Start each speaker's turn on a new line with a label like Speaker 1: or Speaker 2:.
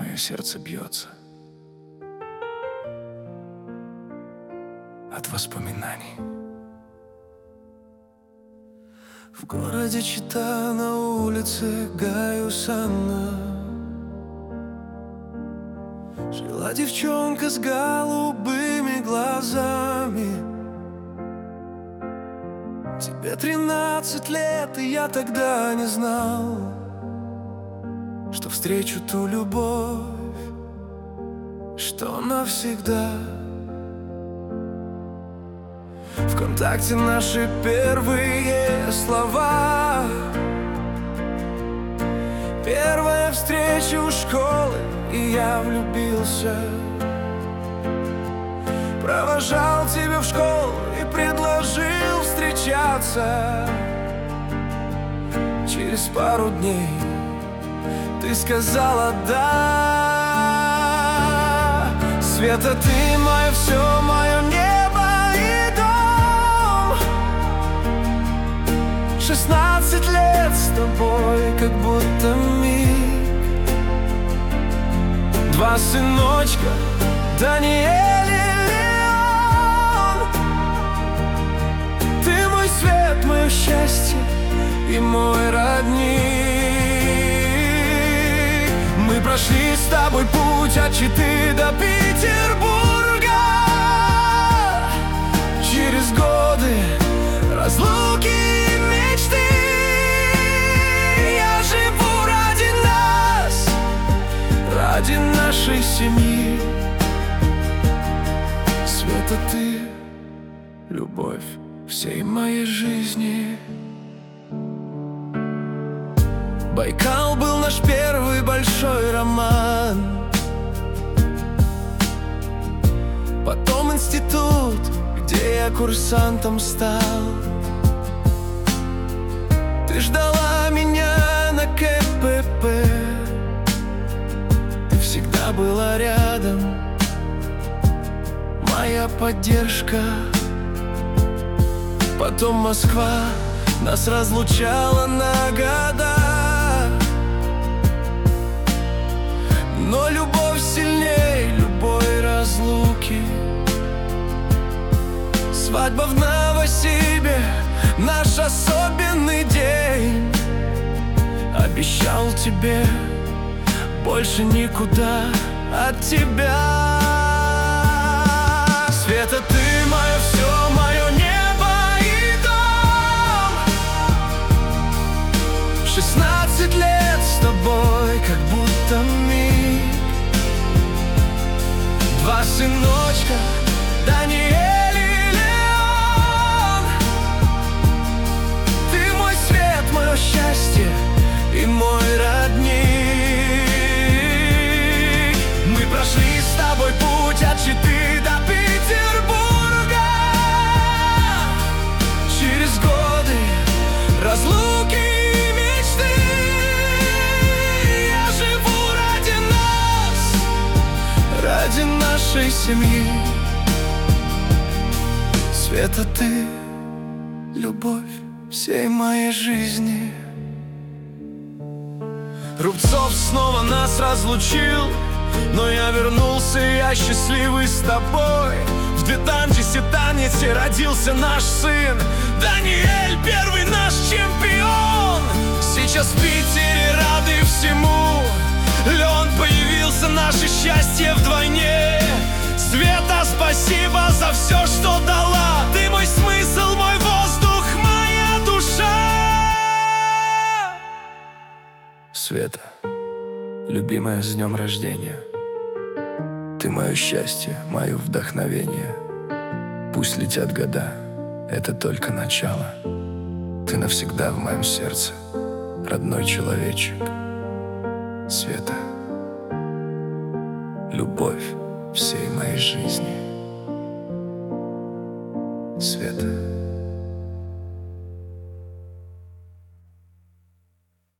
Speaker 1: мое сердце бьется от воспоминаний.
Speaker 2: В городе Чита на улице Гаюсана жила девчонка с голубыми глазами. Тебе 13 лет, и я тогда не знал, что встречу ту любовь, что навсегда. ВКонтакте наши первые слова, первая встреча у школы, и я влюбился. Провожал тебя в школу и предложил встречаться. Через пару дней ты сказала «да». Света, ты мое все, мое небо и дом. 16 лет с тобой, как будто миг. 2 сыночка, Даниэль и Леон. Ты мой свет, мое счастье и мой родник. Мы прошли с тобой путь от Читы до Петербурга. Через годы разлуки и мечты я живу ради нас, ради нашей семьи. Света, ты любовь всей моей жизни. Байкал был наш первый большой роман. Потом институт, где я курсантом стал. Ты ждала меня на КПП. Ты всегда была рядом, моя поддержка. Потом Москва нас разлучала на года. Но любовь сильней любой разлуки. Свадьба в Новосибе, наш особенный день. Обещал тебе больше никуда от тебя. Света, ты мое все, мое небо и дом. 16 лет с тобой, как будто миг. 2 сыночка, Даниэль и Леон. Ты мой свет, мое счастье и мой родник. Мы прошли с тобой путь от Читы до Петербурга. Через годы разлуки и мечты я живу ради нас, ради нашей семьи. Света, ты любовь всей моей жизни. Рубцов снова нас разлучил, но я вернулся, я счастливый с тобой. В 2010 родился наш сын Даниэль, первый наш чемпион. Сейчас в Питере рады всему. Леон появился, наше счастье вдвойне. Света, спасибо за все, что дала. Ты мой смысл, мой воздух, моя душа. Света, любимая, с днем рождения. Ты мое счастье, мое вдохновение. Пусть летят года, это только начало. Ты навсегда в моем сердце, родной человечек. Света, любовь всей моей жизни.